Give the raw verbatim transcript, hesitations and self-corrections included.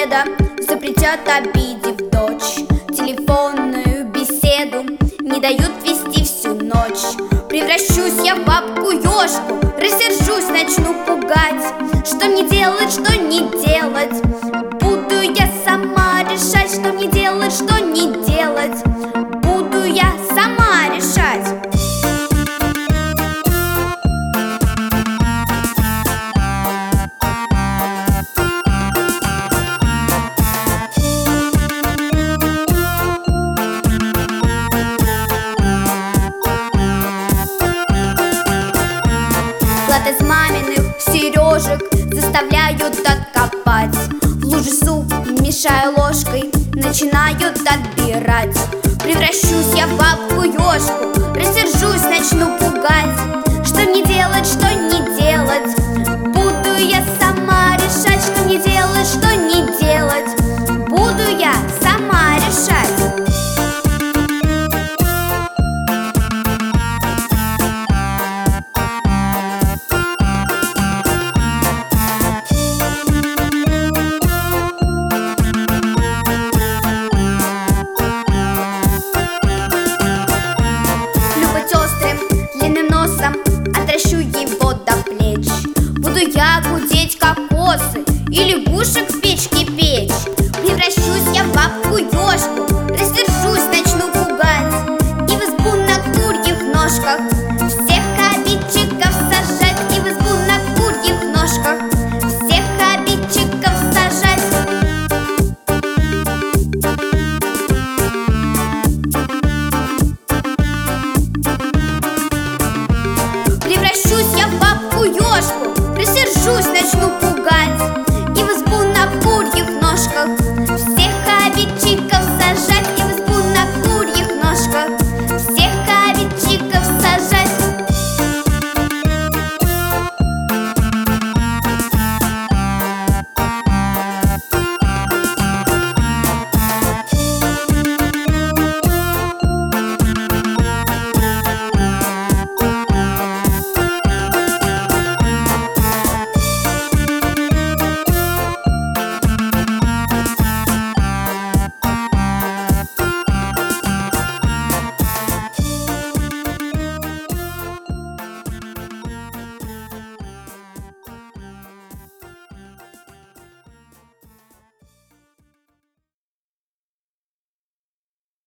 деда запретят, обидев дочь. Телефонную беседу не дают вести всю ночь. Превращусь я в бабку-ёшку, рассержусь, начну пугать. Что мне делать, что не делать? Буду я сама решать, что мне делать, что не делать. Буду я сама решать. Клад из маминых сережек заставляют откопать. В луже суп, мешая ложкой, начинают отбирать. Превращусь я в бабку-ёшку, рассержусь, начну пугать. Что мне делать, что не делать? Буду я сама